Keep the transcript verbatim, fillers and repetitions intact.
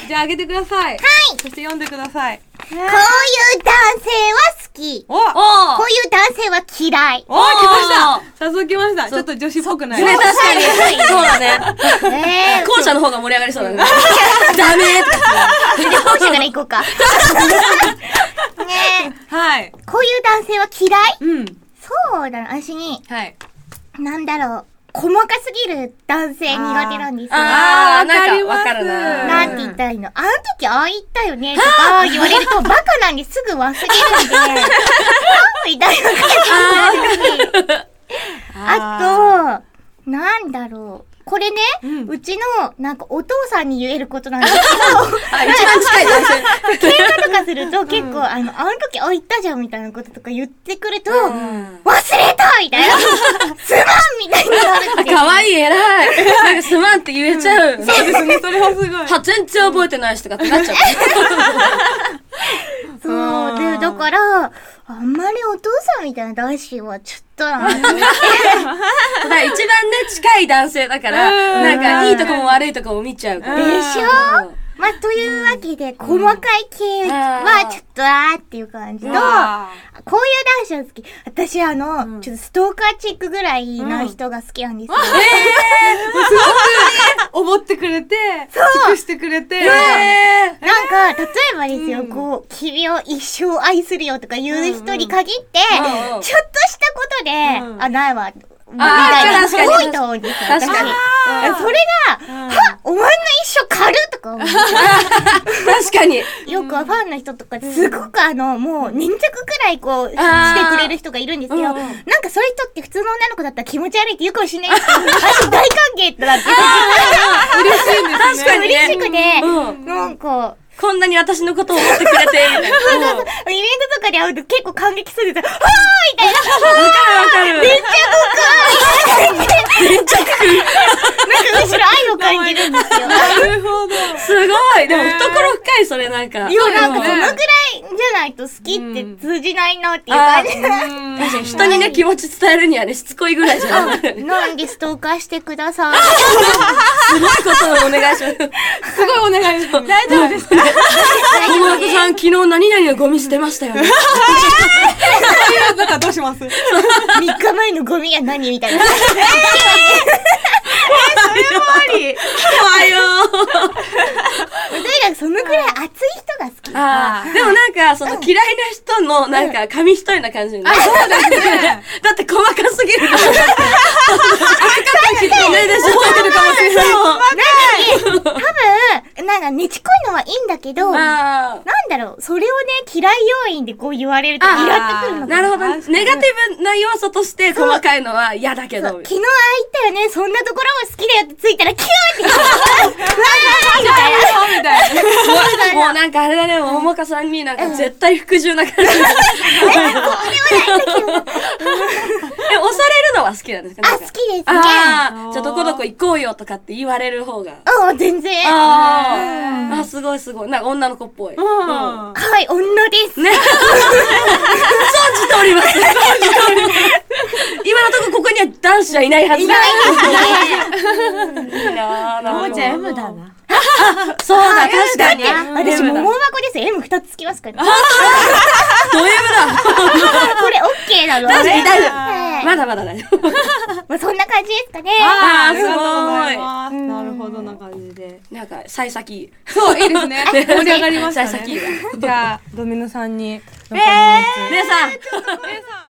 じゃああげてください。はい。そして読んでください。 こういう男性は好き。 おこういう男性は嫌い。 おー、来ました。早速来ました。ちょっと女子っぽくない？ ね、確かに。そうだね。 えー、 後者の方が盛り上がりそうだね。ダメーとか。 じゃあ後者から行こうか。ねえ。 はい。 こういう男性は嫌い？ うん。 そうだな、私に。 はい。 なんだろう。細かすぎる男性苦手なんですよ。 あー、なんかわかるな。 なんて言ったらいいの？あの時ああ言ったよねとか言われるとバカなんですぐ忘れるんで、あみたいな感じになるし。あと、なんだろう。これね、うん、うちの、なんかお父さんに言えることなんですけど、 あ、一番近い男性。 喧嘩とかすると結構、うん、あの、あの時あ言ったじゃんみたいなこととか言ってくると、うん、忘れたみたいな、すまんみたいになるんですよ。 かわいい、偉い。なんかすまんって言えちゃう。うん、 そうですね、それはすごい。 は、全然覚えてないしとかってなっちゃう。 そう、で、だから、あんまりお父さんみたいな男子はちょっとなって。だから一番ね、近い男性だから、なんかいいとこも悪いとこも見ちゃう。でしょ？まあ、というわけで、細かい系はちょっとあーっていう感じと、こういう男子は好き。私あの、うん、ちょっとストーカーチックぐらいな人が好きなんですよ。うん、えー、すごく思ってくれて、チェックしてくれて。 えー、なんか、例えばですよ、うん、こう、君を一生愛するよとか言う人に限って、うんうん、ちょっとしたことで、うん、あ、ないわ。みたいな人多いと思うんですよ。 確かに。 それが、うん、はっお前の一生軽っとか思う。 確かに。 よくファンの人とかすごくあの、もう粘着くらいこう、してくれる人がいるんですけど、なんかそういう人って普通の女の子だったら気持ち悪いって言うかもしれないですけど、私大歓迎ってなって。 嬉しいんですね。 確かに嬉しくて、なんか、 こんなに私のことを思ってくれて、みたいな。イベントとかで会うと結構感激するんですよ。はぁみたいな。 わかるわかる。 めっちゃ僕めっちゃくなんかむしろ愛を感じるんですよ。 なるほど。 すごい。でも懐深い、それなんか。 いや、なんかそのぐらいじゃないと好きって通じないなっていう感じ。確かに人にね、気持ち伝えるにはね、しつこいぐらいじゃない。 なんでストーカーしてください。 すごいことをお願いします。 すごいお願いします。大丈夫ですか？ 小室さん、昨日何々のゴミ捨てましたよね。 だからどうします？ みっかまえのゴミは何みたいな。 それもあり。 怖いよとにかくそのくらい熱い人が好き。 ああ。でもなんか、その嫌いな人の、なんか、紙一重な感じになる。 あ、そうですね。 だって細かすぎる。 扱ってないでしょ。 覚えてるかもしれない。 多分、なんかねちこいのはいいんだけど、なんだろう、それをね、嫌い要因でこう言われるとイラってくるのかな。なるほど。ネガティブな要素として細かいのは嫌だけど。 昨日ああ言ったよね、そんなところも好きだよってついたらキューって言う。 みたいな。 もうなんかあれだね、ももかさんになんか絶対服従な感じ。え、 そうでもないんだけど。 え、押されるのは好きなんですか？ あ、好きですね。 ああ、じゃあどこどこ行こうよとかって言われる方が。 うん、全然。 ああ、すごいすごい。なんか女の子っぽい。 はい、女です。 ね。存じております。存じております。今のところここには男子はいないはずだ。 いないですね。 いいなぁ、なもうじゃあ M だな。 そうだ、確かに。 私、桃箱です。エムふたつつきますから。 ド M だ。 これ、オッケーなの。 確かに大丈夫。まだまだ大丈夫。 まあ、そんな感じですかね。 ああ、すごい。なるほどな感じで。 なんか、幸先。 そう、いいですね。盛り上がりましたね。 幸先。 じゃあ、ドミノさんに。 えー、姉さん。 姉さん。